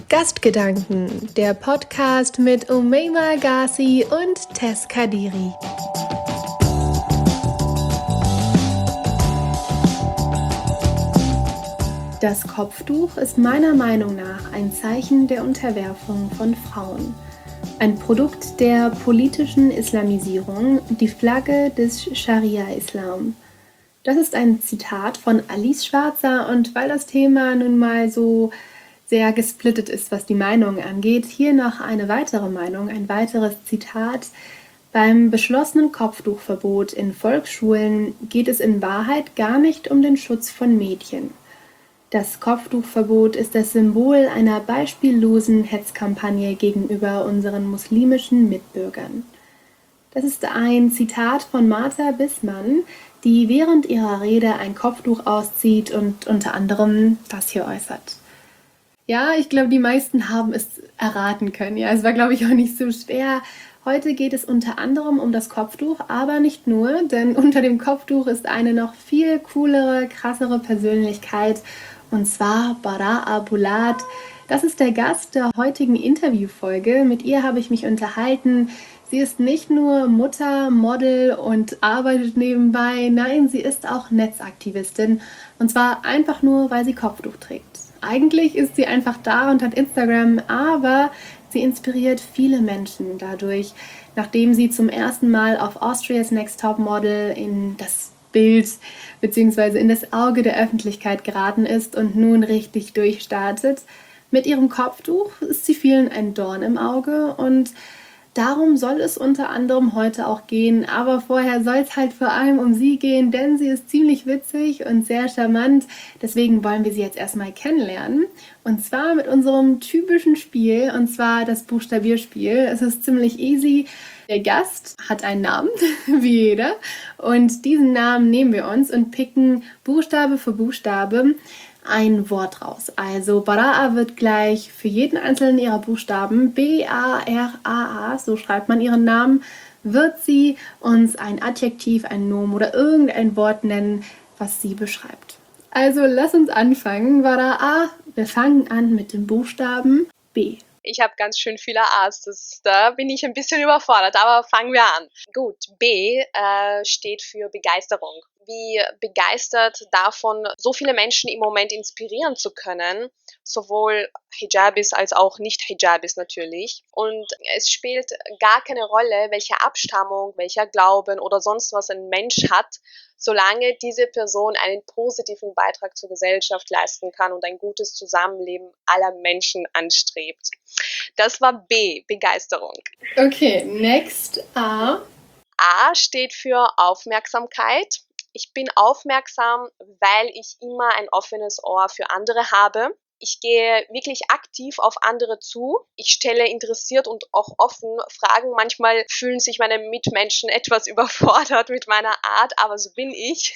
Gastgedanken, der Podcast mit Umeima Ghazi und Tess Kadiri. Das Kopftuch ist meiner Meinung nach ein Zeichen der Unterwerfung von Frauen. Ein Produkt der politischen Islamisierung, die Flagge des Scharia-Islam. Das ist ein Zitat von Alice Schwarzer, und weil das Thema nun mal so sehr gesplittet ist, was die Meinung angeht, hier noch eine weitere Meinung, ein weiteres Zitat. Beim beschlossenen Kopftuchverbot in Volksschulen geht es in Wahrheit gar nicht um den Schutz von Mädchen. Das Kopftuchverbot ist das Symbol einer beispiellosen Hetzkampagne gegenüber unseren muslimischen Mitbürgern. Das ist ein Zitat von Martha Bissmann, die während ihrer Rede ein Kopftuch auszieht und unter anderem das hier äußert. Ja, ich glaube, die meisten haben es erraten können. Ja, es war, glaube ich, auch nicht so schwer. Heute geht es unter anderem um das Kopftuch, aber nicht nur, denn unter dem Kopftuch ist eine noch viel coolere, krassere Persönlichkeit, und zwar Baraa Bulat. Das ist der Gast der heutigen Interviewfolge. Mit ihr habe ich mich unterhalten. Sie ist nicht nur Mutter, Model und arbeitet nebenbei. Nein, sie ist auch Netzaktivistin. Und zwar einfach nur, weil sie Kopftuch trägt. Eigentlich ist sie einfach da und hat Instagram, aber sie inspiriert viele Menschen dadurch, nachdem sie zum ersten Mal auf Austria's Next Top Model in das Bild bzw. in das Auge der Öffentlichkeit geraten ist und nun richtig durchstartet. Mit ihrem Kopftuch ist sie vielen ein Dorn im Auge, und darum soll es unter anderem heute auch gehen, aber vorher soll es halt vor allem um sie gehen, denn sie ist ziemlich witzig und sehr charmant. Deswegen wollen wir sie jetzt erstmal kennenlernen, und zwar mit unserem typischen Spiel, und zwar das Buchstabierspiel. Es ist ziemlich easy. Der Gast hat einen Namen, wie jeder, und diesen Namen nehmen wir uns und picken Buchstabe für Buchstabe ein Wort raus. Also Baraa wird gleich für jeden einzelnen ihrer Buchstaben, B-A-R-A-A, so schreibt man ihren Namen, wird sie uns ein Adjektiv, ein Nomen oder irgendein Wort nennen, was sie beschreibt. Also lass uns anfangen. Baraa, wir fangen an mit dem Buchstaben B. Ich habe ganz schön viele A's, da bin ich ein bisschen überfordert, aber fangen wir an. Gut, B steht für Begeisterung. Wie begeistert davon, so viele Menschen im Moment inspirieren zu können, sowohl Hijabis als auch Nicht-Hijabis natürlich. Und es spielt gar keine Rolle, welche Abstammung, welcher Glauben oder sonst was ein Mensch hat, solange diese Person einen positiven Beitrag zur Gesellschaft leisten kann und ein gutes Zusammenleben aller Menschen anstrebt. Das war B, Begeisterung. Okay, next, A. A steht für Aufmerksamkeit. Ich bin aufmerksam, weil ich immer ein offenes Ohr für andere habe. Ich gehe wirklich aktiv auf andere zu. Ich stelle interessiert und auch offen Fragen. Manchmal fühlen sich meine Mitmenschen etwas überfordert mit meiner Art, aber so bin ich.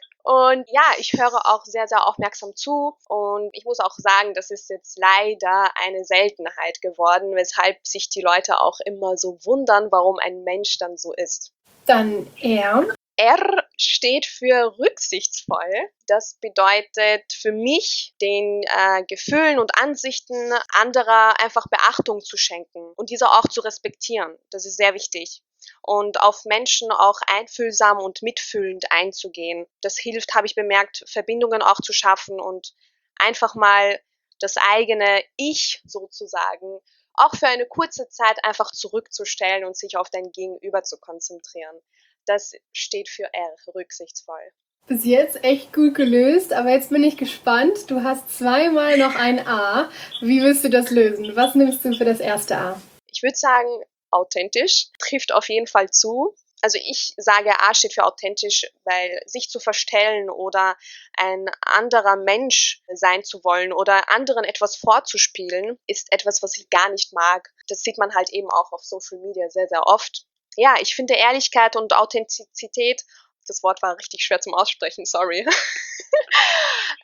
Und ja, ich höre auch sehr, sehr aufmerksam zu, und ich muss auch sagen, das ist jetzt leider eine Seltenheit geworden, weshalb sich die Leute auch immer so wundern, warum ein Mensch dann so ist. Dann R. R steht für rücksichtsvoll. Das bedeutet für mich, den Gefühlen und Ansichten anderer einfach Beachtung zu schenken und diese auch zu respektieren. Das ist sehr wichtig. Und auf Menschen auch einfühlsam und mitfühlend einzugehen. Das hilft, habe ich bemerkt, Verbindungen auch zu schaffen und einfach mal das eigene Ich sozusagen auch für eine kurze Zeit einfach zurückzustellen und sich auf dein Gegenüber zu konzentrieren. Das steht für R, rücksichtsvoll. Bis jetzt echt gut gelöst, aber jetzt bin ich gespannt. Du hast zweimal noch ein A. Wie willst du das lösen? Was nimmst du für das erste A? Ich würde sagen, authentisch trifft auf jeden Fall zu. Also ich sage, A steht für authentisch, weil sich zu verstellen oder ein anderer Mensch sein zu wollen oder anderen etwas vorzuspielen, ist etwas, was ich gar nicht mag. Das sieht man halt eben auch auf Social Media sehr, sehr oft. Ja, ich finde Ehrlichkeit und Authentizität, das Wort war richtig schwer zum Aussprechen, sorry,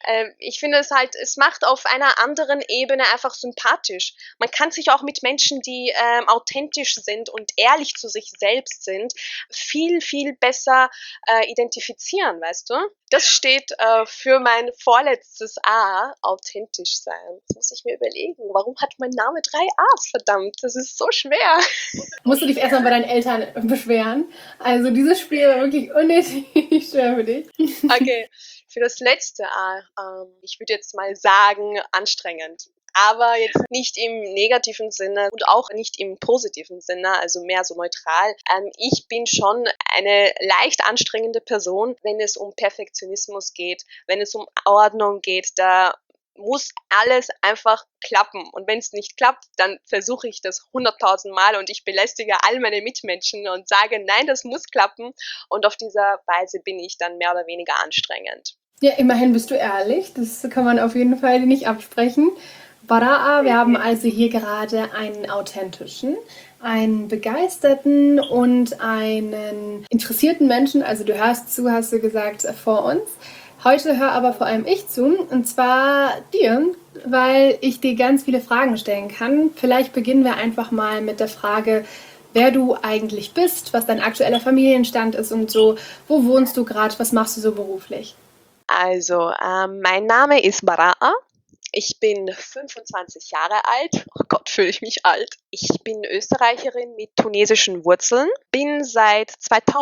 Ich finde es halt, es macht auf einer anderen Ebene einfach sympathisch. Man kann sich auch mit Menschen, die authentisch sind und ehrlich zu sich selbst sind, viel, viel besser identifizieren, weißt du? Das steht für mein vorletztes A, authentisch sein. Jetzt muss ich mir überlegen, warum hat mein Name 3 A's, verdammt? Das ist so schwer. Musst du dich erstmal bei deinen Eltern beschweren. Also dieses Spiel war wirklich unnötig schwer für dich. Okay, für das letzte A, ich würde jetzt mal sagen, anstrengend. Aber jetzt nicht im negativen Sinne und auch nicht im positiven Sinne, also mehr so neutral. Ich bin schon eine leicht anstrengende Person, wenn es um Perfektionismus geht, wenn es um Ordnung geht, da muss alles einfach klappen. Und wenn es nicht klappt, dann versuche ich das 100.000 Mal und ich belästige all meine Mitmenschen und sage, nein, das muss klappen. Und auf dieser Weise bin ich dann mehr oder weniger anstrengend. Ja, immerhin bist du ehrlich. Das kann man auf jeden Fall nicht absprechen. Bara'a, wir haben also hier gerade einen authentischen, einen begeisterten und einen interessierten Menschen. Also du hörst zu, hast du gesagt, vor uns. Heute höre aber vor allem ich zu, und zwar dir, weil ich dir ganz viele Fragen stellen kann. Vielleicht beginnen wir einfach mal mit der Frage, wer du eigentlich bist, was dein aktueller Familienstand ist und so. Wo wohnst du gerade? Was machst du so beruflich? Also, mein Name ist Bara'a. Ich bin 25 Jahre alt. Oh Gott, fühle ich mich alt. Ich bin Österreicherin mit tunesischen Wurzeln. Bin seit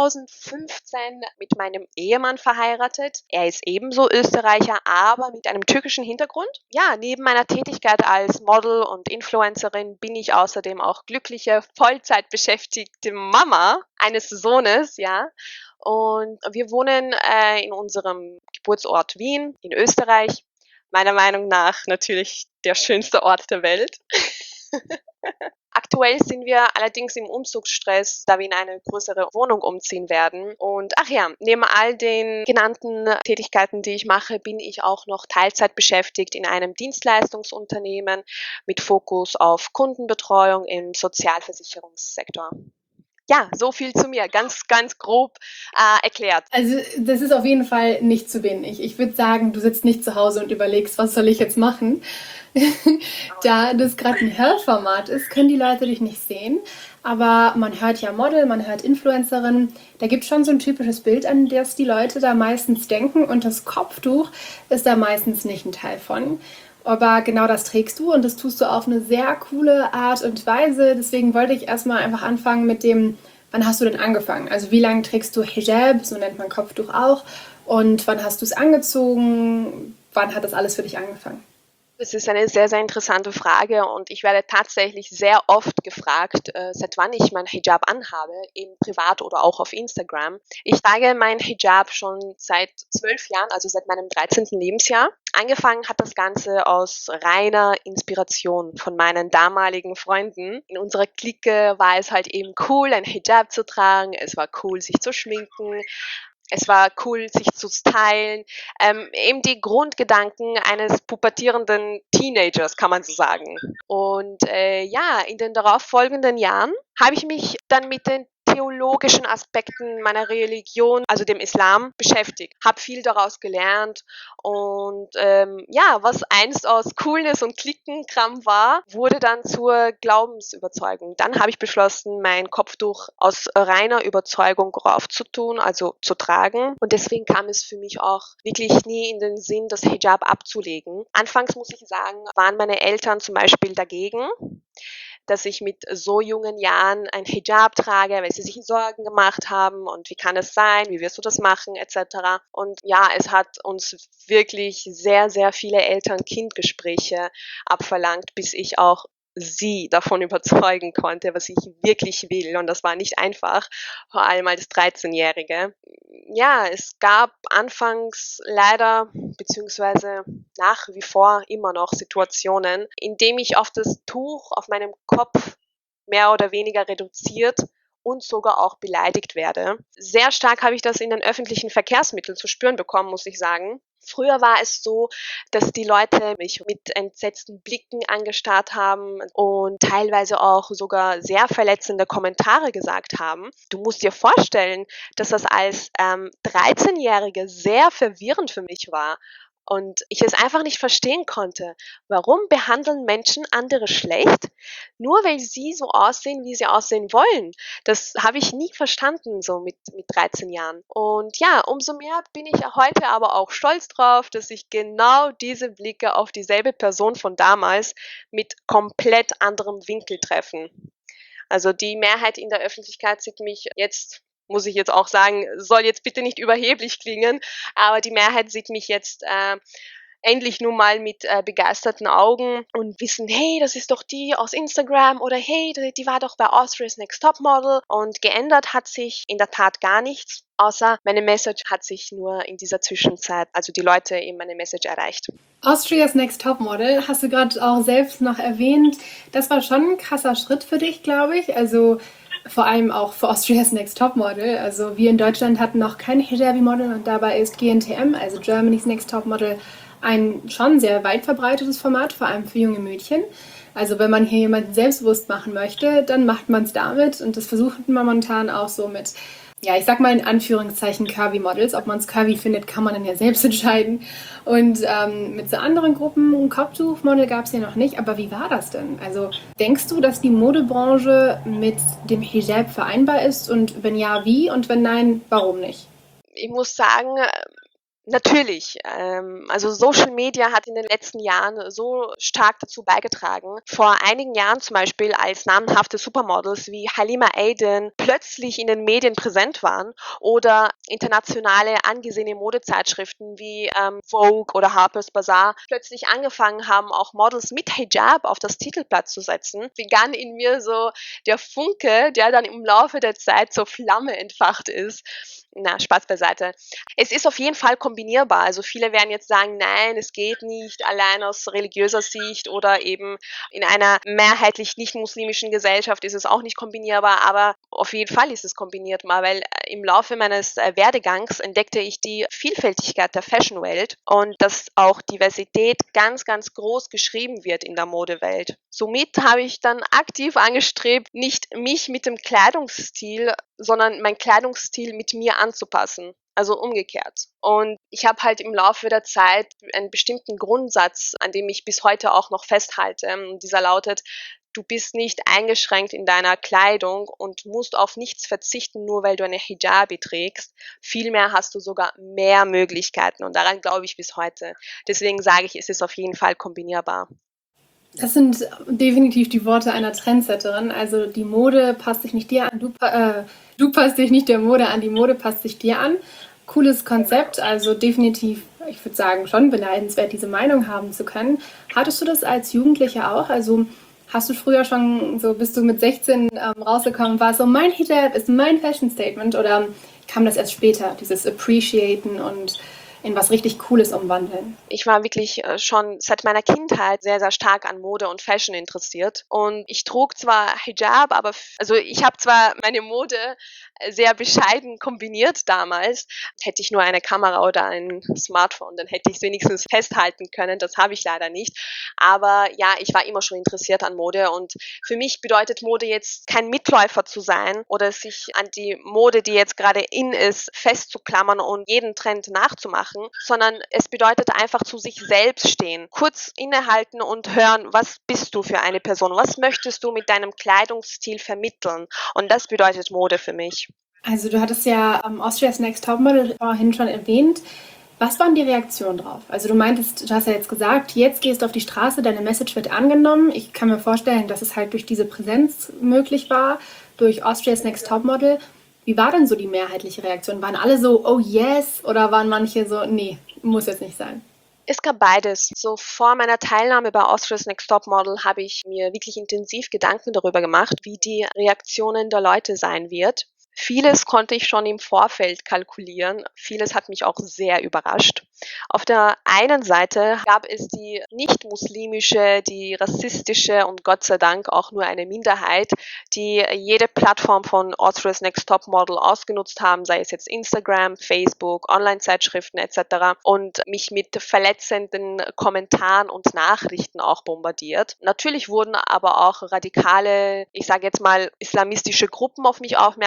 2015 mit meinem Ehemann verheiratet. Er ist ebenso Österreicher, aber mit einem türkischen Hintergrund. Ja, neben meiner Tätigkeit als Model und Influencerin bin ich außerdem auch glückliche, Vollzeit beschäftigte Mama eines Sohnes, ja. Und wir wohnen in unserem Geburtsort Wien in Österreich. Meiner Meinung nach natürlich der schönste Ort der Welt. Aktuell sind wir allerdings im Umzugsstress, da wir in eine größere Wohnung umziehen werden. Und ach ja, neben all den genannten Tätigkeiten, die ich mache, bin ich auch noch Teilzeit beschäftigt in einem Dienstleistungsunternehmen mit Fokus auf Kundenbetreuung im Sozialversicherungssektor. Ja, so viel zu mir, ganz, ganz grob erklärt. Also das ist auf jeden Fall nicht zu wenig. Ich würde sagen, du sitzt nicht zu Hause und überlegst, was soll ich jetzt machen. Da das gerade ein Hörformat ist, können die Leute dich nicht sehen. Aber man hört ja Model, man hört Influencerin. Da gibt es schon so ein typisches Bild, an das die Leute da meistens denken. Und das Kopftuch ist da meistens nicht ein Teil von. Aber genau das trägst du und das tust du auf eine sehr coole Art und Weise. Deswegen wollte ich erstmal einfach anfangen mit dem, wann hast du denn angefangen? Also wie lange trägst du Hijab, so nennt man Kopftuch auch. Und wann hast du es angezogen? Wann hat das alles für dich angefangen? Das ist eine sehr, sehr interessante Frage und ich werde tatsächlich sehr oft gefragt, seit wann ich mein Hijab anhabe, eben privat oder auch auf Instagram. Ich trage mein Hijab schon seit 12 Jahren, also seit meinem 13. Lebensjahr. Angefangen hat das Ganze aus reiner Inspiration von meinen damaligen Freunden. In unserer Clique war es halt eben cool, ein Hijab zu tragen. Es war cool, sich zu schminken. Es war cool, sich zu stylen. Eben die Grundgedanken eines pubertierenden Teenagers, kann man so sagen. Und ja, in den darauffolgenden Jahren habe ich mich dann mit den theologischen Aspekten meiner Religion, also dem Islam, beschäftigt. Habe viel daraus gelernt und ja, was einst aus Coolness und Klickenkram war, wurde dann zur Glaubensüberzeugung. Dann habe ich beschlossen, mein Kopftuch aus reiner Überzeugung raufzutun, also zu tragen. Und deswegen kam es für mich auch wirklich nie in den Sinn, das Hijab abzulegen. Anfangs muss ich sagen, waren meine Eltern zum Beispiel dagegen, dass ich mit so jungen Jahren ein Hijab trage, weil sie sich Sorgen gemacht haben und wie kann es sein, wie wirst du das machen, etc. Und ja, es hat uns wirklich sehr, sehr viele Eltern-Kind-Gespräche abverlangt, bis ich auch sie davon überzeugen konnte, was ich wirklich will. Und das war nicht einfach, vor allem als 13-Jährige. Ja, es gab anfangs leider, beziehungsweise nach wie vor immer noch Situationen, in denen ich auf das Tuch auf meinem Kopf mehr oder weniger reduziert und sogar auch beleidigt werde. Sehr stark habe ich das in den öffentlichen Verkehrsmitteln zu spüren bekommen, muss ich sagen. Früher war es so, dass die Leute mich mit entsetzten Blicken angestarrt haben und teilweise auch sogar sehr verletzende Kommentare gesagt haben. Du musst dir vorstellen, dass das als 13-Jährige sehr verwirrend für mich war. Und ich es einfach nicht verstehen konnte. Warum behandeln Menschen andere schlecht, nur weil sie so aussehen, wie sie aussehen wollen? Das habe ich nie verstanden, so mit 13 Jahren. Und ja, umso mehr bin ich ja heute aber auch stolz drauf, dass ich genau diese Blicke auf dieselbe Person von damals mit komplett anderem Winkel treffen. Also die Mehrheit in der Öffentlichkeit sieht mich jetzt, muss ich jetzt auch sagen, soll jetzt bitte nicht überheblich klingen, aber die Mehrheit sieht mich jetzt endlich nun mal mit begeisterten Augen und wissen, hey, das ist doch die aus Instagram oder hey, die war doch bei Austria's Next Topmodel, und geändert hat sich in der Tat gar nichts, außer meine Message hat sich nur in dieser Zwischenzeit, also die Leute eben meine Message erreicht. Austria's Next Topmodel hast du gerade auch selbst noch erwähnt. Das war schon ein krasser Schritt für dich, glaube ich. Also vor allem auch für Austria's Next Topmodel. Also wir in Deutschland hatten noch kein Hijabi-Model und dabei ist GNTM, also Germany's Next Topmodel, ein schon sehr weit verbreitetes Format, vor allem für junge Mädchen. Also wenn man hier jemanden selbstbewusst machen möchte, dann macht man es damit, und das versucht man momentan auch so mit, ja, ich sag mal in Anführungszeichen Curvy-Models. Ob man es curvy findet, kann man dann ja selbst entscheiden. Und mit so anderen Gruppen, ein Kopftuchmodel gab es ja noch nicht. Aber wie war das denn? Also denkst du, dass die Modebranche mit dem Hijab vereinbar ist? Und wenn ja, wie? Und wenn nein, warum nicht? Ich muss sagen, natürlich. Also Social Media hat in den letzten Jahren so stark dazu beigetragen. Vor einigen Jahren zum Beispiel, als namenhafte Supermodels wie Halima Aden plötzlich in den Medien präsent waren oder internationale angesehene Modezeitschriften wie Vogue oder Harper's Bazaar plötzlich angefangen haben, auch Models mit Hijab auf das Titelblatt zu setzen, begann in mir so der Funke, der dann im Laufe der Zeit zur Flamme entfacht ist. Na, Spaß beiseite. Es ist auf jeden Fall kombinierbar. Also viele werden jetzt sagen, nein, es geht nicht, allein aus religiöser Sicht oder eben in einer mehrheitlich nicht-muslimischen Gesellschaft ist es auch nicht kombinierbar, aber auf jeden Fall ist es kombinierbar, weil im Laufe meines Werdegangs entdeckte ich die Vielfältigkeit der Fashionwelt und dass auch Diversität ganz, ganz groß geschrieben wird in der Modewelt. Somit habe ich dann aktiv angestrebt, nicht mich mit dem Kleidungsstil, sondern mein Kleidungsstil mit mir anzupassen. Also umgekehrt. Und ich habe halt im Laufe der Zeit einen bestimmten Grundsatz, an dem ich bis heute auch noch festhalte. Und dieser lautet: Du bist nicht eingeschränkt in deiner Kleidung und musst auf nichts verzichten, nur weil du eine Hijabi trägst. Vielmehr hast du sogar mehr Möglichkeiten, und daran glaube ich bis heute. Deswegen sage ich, es ist auf jeden Fall kombinierbar. Das sind definitiv die Worte einer Trendsetterin. Also die Mode passt sich nicht dir an, du passt dich nicht der Mode an, die Mode passt sich dir an. Cooles Konzept, also definitiv, ich würde sagen, schon beneidenswert, diese Meinung haben zu können. Hattest du das als Jugendlicher auch? Also hast du früher schon, so bist du mit 16 rausgekommen, war es so, mein Hijab ist mein Fashion Statement, oder kam das erst später, dieses Appreciaten und in was richtig Cooles umwandeln? Ich war wirklich schon seit meiner Kindheit sehr, sehr stark an Mode und Fashion interessiert. Und ich trug zwar Hijab, aber also ich habe zwar meine Mode sehr bescheiden kombiniert damals. Hätte ich nur eine Kamera oder ein Smartphone, dann hätte ich es wenigstens festhalten können. Das habe ich leider nicht. Aber ja, ich war immer schon interessiert an Mode, und für mich bedeutet Mode jetzt kein Mitläufer zu sein oder sich an die Mode, die jetzt gerade in ist, festzuklammern und jeden Trend nachzumachen, sondern es bedeutet einfach zu sich selbst stehen, kurz innehalten und hören, was bist du für eine Person, was möchtest du mit deinem Kleidungsstil vermitteln, und das bedeutet Mode für mich. Also du hattest ja Austria's Next Topmodel vorhin schon erwähnt. Was waren die Reaktionen drauf? Also du meintest, du hast ja jetzt gesagt, jetzt gehst du auf die Straße, deine Message wird angenommen. Ich kann mir vorstellen, dass es halt durch diese Präsenz möglich war, durch Austria's Next Topmodel. Wie war denn so die mehrheitliche Reaktion? Waren alle so, oh yes? Oder waren manche so, nee, muss jetzt nicht sein? Es gab beides. So vor meiner Teilnahme bei Austria's Next Topmodel habe ich mir wirklich intensiv Gedanken darüber gemacht, wie die Reaktionen der Leute sein wird. Vieles konnte ich schon im Vorfeld kalkulieren. Vieles hat mich auch sehr überrascht. Auf der einen Seite gab es die nicht-muslimische, die rassistische und Gott sei Dank auch nur eine Minderheit, die jede Plattform von Austria's Next Topmodel ausgenutzt haben, sei es jetzt Instagram, Facebook, Online-Zeitschriften etc. und mich mit verletzenden Kommentaren und Nachrichten auch bombardiert. Natürlich wurden aber auch radikale, ich sage jetzt mal islamistische Gruppen auf mich aufmerksam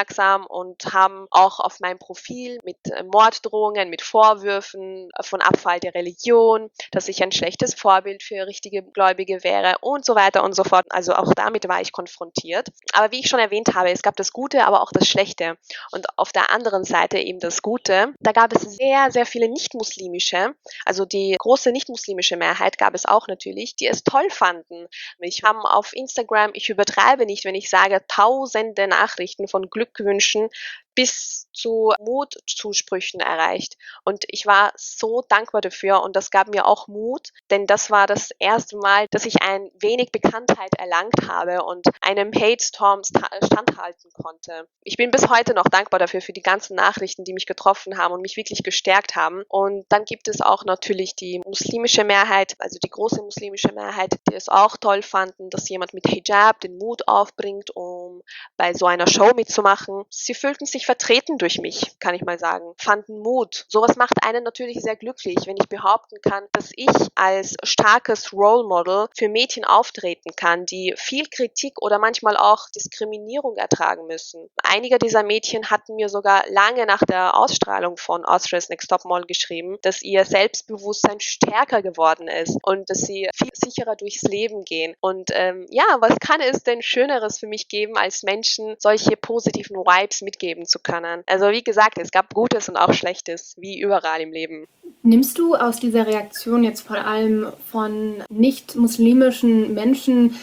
Instagram und haben auch auf meinem Profil mit Morddrohungen, mit Vorwürfen von Abfall der Religion, dass ich ein schlechtes Vorbild für richtige Gläubige wäre und so weiter und so fort. Also auch damit war ich konfrontiert. Aber wie ich schon erwähnt habe, es gab das Gute, aber auch das Schlechte. Und auf der anderen Seite eben das Gute, da gab es sehr, sehr viele nicht-muslimische, also die große nicht-muslimische Mehrheit gab es auch natürlich, die es toll fanden. Mich haben auf Instagram, ich übertreibe nicht, wenn ich sage, tausende Nachrichten von Glückwünschen bis zu Mutzusprüchen erreicht. Und ich war so dankbar dafür und das gab mir auch Mut, denn das war das erste Mal, dass ich ein wenig Bekanntheit erlangt habe und einem Hate-Storm standhalten konnte. Ich bin bis heute noch dankbar dafür, für die ganzen Nachrichten, die mich getroffen haben und mich wirklich gestärkt haben. Und dann gibt es auch natürlich die muslimische Mehrheit, also die große muslimische Mehrheit, die es auch toll fanden, dass jemand mit Hijab den Mut aufbringt, um bei so einer Show mitzumachen. Sie fühlten sich vertreten durch mich, kann ich mal sagen, fanden Mut. Sowas macht einen natürlich sehr glücklich, wenn ich behaupten kann, dass ich als starkes Role Model für Mädchen auftreten kann, die viel Kritik oder manchmal auch Diskriminierung ertragen müssen. Einige dieser Mädchen hatten mir sogar lange nach der Ausstrahlung von Austria's Next Top Model geschrieben, dass ihr Selbstbewusstsein stärker geworden ist und dass sie viel sicherer durchs Leben gehen. Und was kann es denn Schöneres für mich geben, als Menschen solche positiven Vibes mitgeben zu können? Also wie gesagt, es gab Gutes und auch Schlechtes, wie überall im Leben. Nimmst du aus dieser Reaktion jetzt vor allem von nicht-muslimischen Menschen,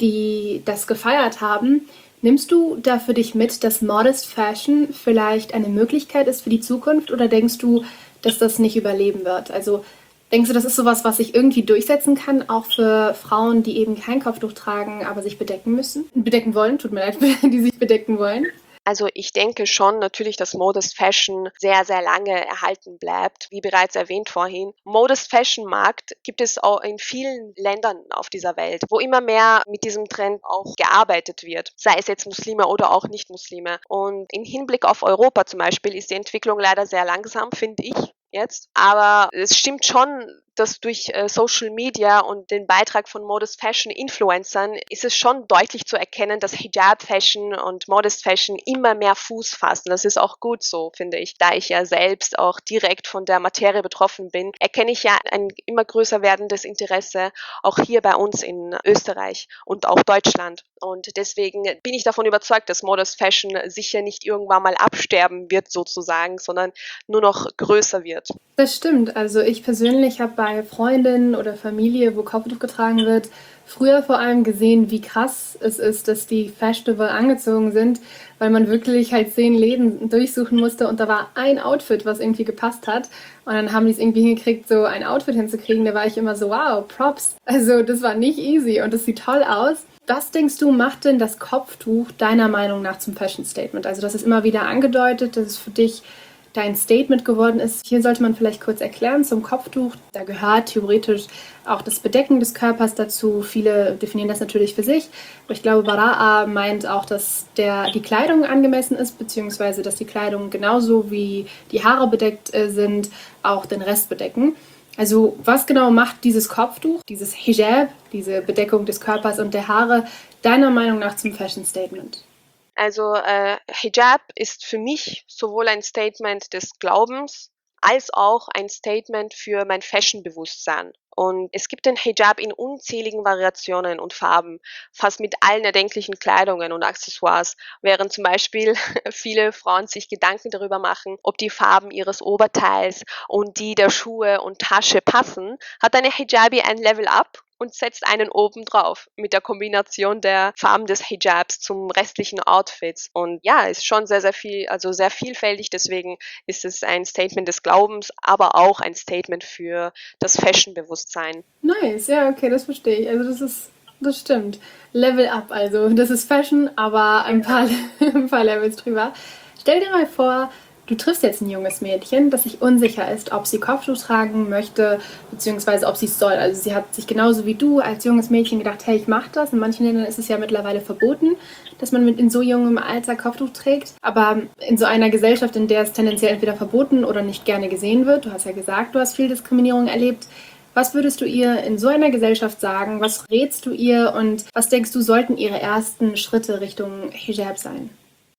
die das gefeiert haben, nimmst du da für dich mit, dass Modest Fashion vielleicht eine Möglichkeit ist für die Zukunft oder denkst du, dass das nicht überleben wird? Also denkst du, das ist sowas, was sich irgendwie durchsetzen kann, auch für Frauen, die eben kein Kopftuch tragen, aber sich bedecken müssen? Bedecken wollen, tut mir leid, die sich bedecken wollen. Also ich denke schon natürlich, dass Modest Fashion sehr, sehr lange erhalten bleibt. Wie bereits erwähnt vorhin, Modest Fashion Markt gibt es auch in vielen Ländern auf dieser Welt, wo immer mehr mit diesem Trend auch gearbeitet wird, sei es jetzt Muslime oder auch Nicht-Muslime. Und im Hinblick auf Europa zum Beispiel ist die Entwicklung leider sehr langsam, finde ich jetzt. Aber es stimmt schon, dass durch Social Media und den Beitrag von Modest Fashion Influencern ist es schon deutlich zu erkennen, dass Hijab Fashion und Modest Fashion immer mehr Fuß fassen. Das ist auch gut so, finde ich. Da ich ja selbst auch direkt von der Materie betroffen bin, erkenne ich ja ein immer größer werdendes Interesse auch hier bei uns in Österreich und auch Deutschland. Und deswegen bin ich davon überzeugt, dass Modest Fashion sicher nicht irgendwann mal absterben wird sozusagen, sondern nur noch größer wird. Das stimmt. Also ich persönlich habe bei Freundinnen oder Familie, wo Kopftuch getragen wird, früher vor allem gesehen, wie krass es ist, dass die fashionable angezogen sind, weil man wirklich halt 10 Läden durchsuchen musste und da war ein Outfit, was irgendwie gepasst hat. Und dann haben die es irgendwie hingekriegt, so ein Outfit hinzukriegen. Da war ich immer so, wow, Props. Also das war nicht easy und das sieht toll aus. Was denkst du, macht denn das Kopftuch deiner Meinung nach zum Fashion Statement? Also das ist immer wieder angedeutet, dass es für dich dein Statement geworden ist. Hier sollte man vielleicht kurz erklären zum Kopftuch. Da gehört theoretisch auch das Bedecken des Körpers dazu. Viele definieren das natürlich für sich. Aber ich glaube, Bara'a meint auch, dass die Kleidung angemessen ist, beziehungsweise dass die Kleidung genauso wie die Haare bedeckt sind, auch den Rest bedecken. Also was genau macht dieses Kopftuch, dieses Hijab, diese Bedeckung des Körpers und der Haare, deiner Meinung nach zum Fashion Statement? Also Hijab ist für mich sowohl ein Statement des Glaubens als auch ein Statement für mein Fashion-Bewusstsein. Und es gibt den Hijab in unzähligen Variationen und Farben, fast mit allen erdenklichen Kleidungen und Accessoires, während zum Beispiel viele Frauen sich Gedanken darüber machen, ob die Farben ihres Oberteils und die der Schuhe und Tasche passen, hat eine Hijabi ein Level up und setzt einen oben drauf mit der Kombination der Farben des Hijabs zum restlichen Outfits. Und ja, ist schon sehr, sehr viel, also sehr vielfältig. Deswegen ist es ein Statement des Glaubens, aber auch ein Statement für das Fashion-Bewusstsein. Nice, ja, okay, das verstehe ich. Also das stimmt. Level up, also das ist Fashion, aber ein paar Levels drüber. Stell dir mal vor, du triffst jetzt ein junges Mädchen, das sich unsicher ist, ob sie Kopftuch tragen möchte, beziehungsweise ob sie es soll. Also sie hat sich genauso wie du als junges Mädchen gedacht, hey, ich mache das. In manchen Ländern ist es ja mittlerweile verboten, dass man in so jungem Alter Kopftuch trägt. Aber in so einer Gesellschaft, in der es tendenziell entweder verboten oder nicht gerne gesehen wird, du hast ja gesagt, du hast viel Diskriminierung erlebt, was würdest du ihr in so einer Gesellschaft sagen? Was rätst du ihr und was denkst du, sollten ihre ersten Schritte Richtung Hijab sein?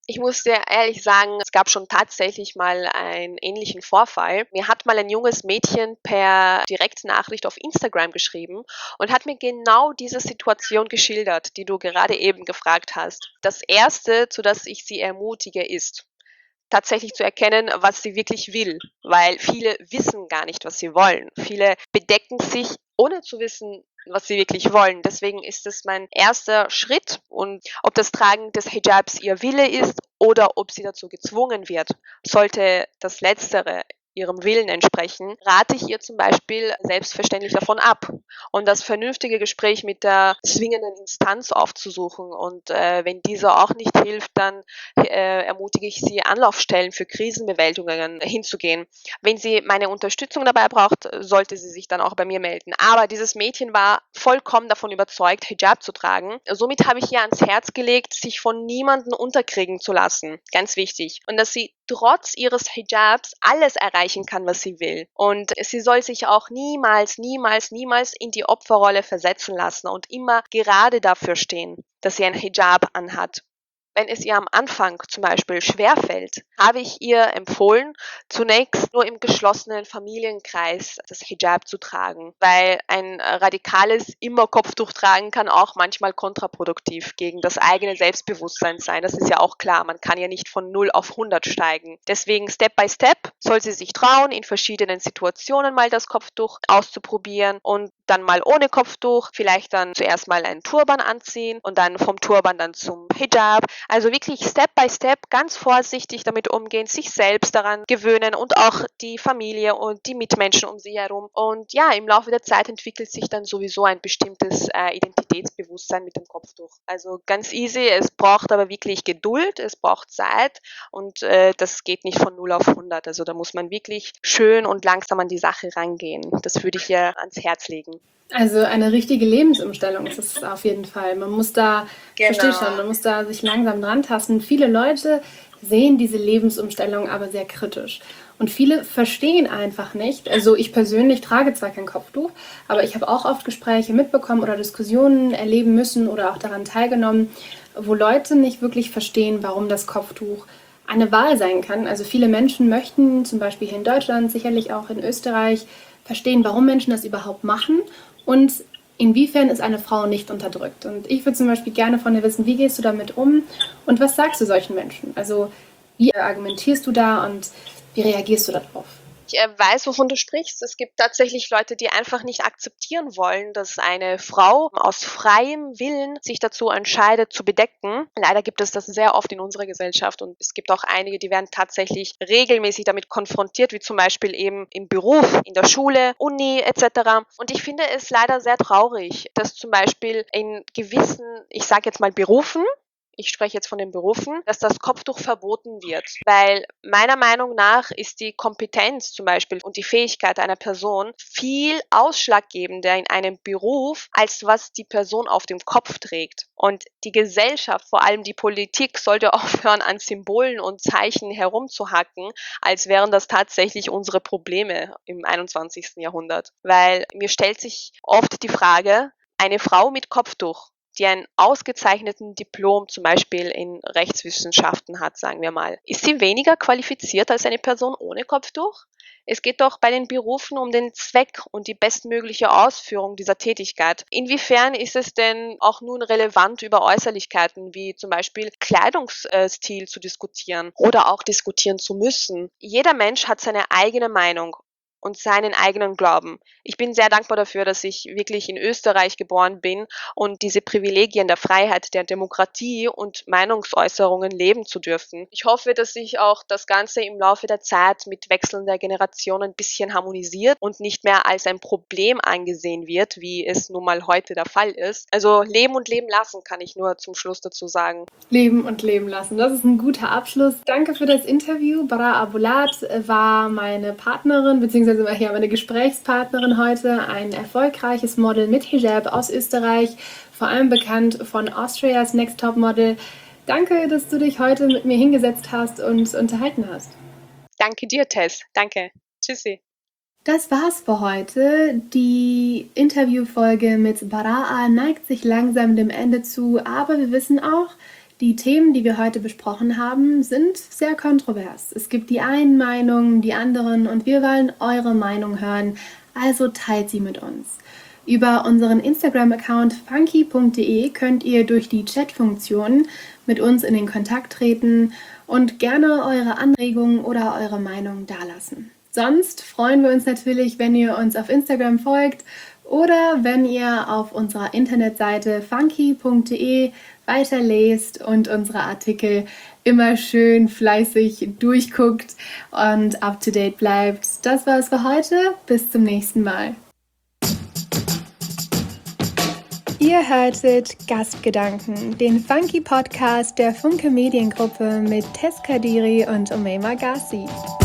Ich muss dir ehrlich sagen, es gab schon tatsächlich mal einen ähnlichen Vorfall. Mir hat mal ein junges Mädchen per Direktnachricht auf Instagram geschrieben und hat mir genau diese Situation geschildert, die du gerade eben gefragt hast. Das Erste, zu das ich sie ermutige, ist tatsächlich zu erkennen, was sie wirklich will, weil viele wissen gar nicht, was sie wollen. Viele bedecken sich, ohne zu wissen, was sie wirklich wollen. Deswegen ist es mein erster Schritt, und ob das Tragen des Hijabs ihr Wille ist oder ob sie dazu gezwungen wird, sollte das Letztere ihrem Willen entsprechen, rate ich ihr zum Beispiel selbstverständlich davon ab und das vernünftige Gespräch mit der zwingenden Instanz aufzusuchen. Und wenn diese auch nicht hilft, dann ermutige ich sie, Anlaufstellen für Krisenbewältigungen hinzugehen. Wenn sie meine Unterstützung dabei braucht, sollte sie sich dann auch bei mir melden. Aber dieses Mädchen war vollkommen davon überzeugt, Hijab zu tragen. Somit habe ich ihr ans Herz gelegt, sich von niemandem unterkriegen zu lassen. Ganz wichtig. Und dass sie trotz ihres Hijabs alles erreichen kann, was sie will. Und sie soll sich auch niemals, niemals, niemals in die Opferrolle versetzen lassen und immer gerade dafür stehen, dass sie ein Hijab anhat. Wenn es ihr am Anfang zum Beispiel schwerfällt, habe ich ihr empfohlen, zunächst nur im geschlossenen Familienkreis das Hijab zu tragen, weil ein radikales immer Kopftuch tragen kann auch manchmal kontraproduktiv gegen das eigene Selbstbewusstsein sein. Das ist ja auch klar, man kann ja nicht von 0 auf 100 steigen. Deswegen Step by Step soll sie sich trauen, in verschiedenen Situationen mal das Kopftuch auszuprobieren und dann mal ohne Kopftuch, vielleicht dann zuerst mal einen Turban anziehen und dann vom Turban dann zum Hijab. Also wirklich Step by Step ganz vorsichtig damit umgehen, sich selbst daran gewöhnen und auch die Familie und die Mitmenschen um sie herum. Und ja, im Laufe der Zeit entwickelt sich dann sowieso ein bestimmtes Identitätsbewusstsein mit dem Kopftuch. Also ganz easy, es braucht aber wirklich Geduld, es braucht Zeit und das geht nicht von 0 auf 100. Also da muss man wirklich schön und langsam an die Sache rangehen. Das würde ich ihr ans Herz legen. Also eine richtige Lebensumstellung ist es auf jeden Fall. Man muss da, verstehe Genau. schon, man muss da sich langsam dran tasten. Viele Leute sehen diese Lebensumstellung aber sehr kritisch. Und viele verstehen einfach nicht. Also ich persönlich trage zwar kein Kopftuch, aber ich habe auch oft Gespräche mitbekommen oder Diskussionen erleben müssen oder auch daran teilgenommen, wo Leute nicht wirklich verstehen, warum das Kopftuch eine Wahl sein kann. Also viele Menschen möchten zum Beispiel hier in Deutschland, sicherlich auch in Österreich, verstehen, warum Menschen das überhaupt machen und inwiefern ist eine Frau nicht unterdrückt. Und ich würde zum Beispiel gerne von dir wissen, wie gehst du damit um und was sagst du solchen Menschen? Also wie argumentierst du da und wie reagierst du darauf? Ich weiß, wovon du sprichst. Es gibt tatsächlich Leute, die einfach nicht akzeptieren wollen, dass eine Frau aus freiem Willen sich dazu entscheidet, zu bedecken. Leider gibt es das sehr oft in unserer Gesellschaft und es gibt auch einige, die werden tatsächlich regelmäßig damit konfrontiert, wie zum Beispiel eben im Beruf, in der Schule, Uni etc. Und ich finde es leider sehr traurig, dass zum Beispiel in gewissen, ich sage jetzt mal Berufen, ich spreche jetzt von den Berufen, dass das Kopftuch verboten wird. Weil meiner Meinung nach ist die Kompetenz zum Beispiel und die Fähigkeit einer Person viel ausschlaggebender in einem Beruf, als was die Person auf dem Kopf trägt. Und die Gesellschaft, vor allem die Politik, sollte aufhören, an Symbolen und Zeichen herumzuhacken, als wären das tatsächlich unsere Probleme im 21. Jahrhundert. Weil mir stellt sich oft die Frage, eine Frau mit Kopftuch, die einen ausgezeichneten Diplom zum Beispiel in Rechtswissenschaften hat, sagen wir mal. Ist sie weniger qualifiziert als eine Person ohne Kopftuch? Es geht doch bei den Berufen um den Zweck und die bestmögliche Ausführung dieser Tätigkeit. Inwiefern ist es denn auch nun relevant, über Äußerlichkeiten wie zum Beispiel Kleidungsstil zu diskutieren oder auch diskutieren zu müssen? Jeder Mensch hat seine eigene Meinung und seinen eigenen Glauben. Ich bin sehr dankbar dafür, dass ich wirklich in Österreich geboren bin und diese Privilegien der Freiheit, der Demokratie und Meinungsäußerungen leben zu dürfen. Ich hoffe, dass sich auch das Ganze im Laufe der Zeit mit Wechseln der Generationen ein bisschen harmonisiert und nicht mehr als ein Problem angesehen wird, wie es nun mal heute der Fall ist. Also leben und leben lassen, kann ich nur zum Schluss dazu sagen. Leben und leben lassen. Das ist ein guter Abschluss. Danke für das Interview. Bara Abulat war meine Partnerin, beziehungsweise meine Gesprächspartnerin heute. Ein erfolgreiches Model mit Hijab aus Österreich, vor allem bekannt von Austria's Next Top Model. Danke, dass du dich heute mit mir hingesetzt hast und unterhalten hast. Danke dir, Tess. Danke. Tschüssi. Das war's für heute. Die Interviewfolge mit Baraa neigt sich langsam dem Ende zu, aber wir wissen auch, Die Themen, die wir heute besprochen haben, sind sehr kontrovers. Es gibt die einen Meinungen, die anderen und wir wollen eure Meinung hören, also teilt sie mit uns. Über unseren Instagram-Account funky.de könnt ihr durch die Chat-Funktion mit uns in den Kontakt treten und gerne eure Anregungen oder eure Meinung dalassen. Sonst freuen wir uns natürlich, wenn ihr uns auf Instagram folgt oder wenn ihr auf unserer Internetseite funky.de weiterlest und unsere Artikel immer schön fleißig durchguckt und up-to-date bleibt. Das war's für heute. Bis zum nächsten Mal. Ihr hörtet Gastgedanken, den Funky Podcast der Funke Mediengruppe mit Tess Kadiri und Umayma Gassi.